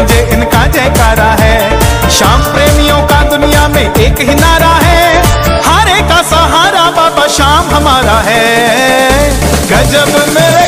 गूंजे इनका जयकारा है। श्याम प्रेमियों का दुनिया में एक ही नारा है, हारे का सहारा बाबा श्याम हमारा है। गजब मेरा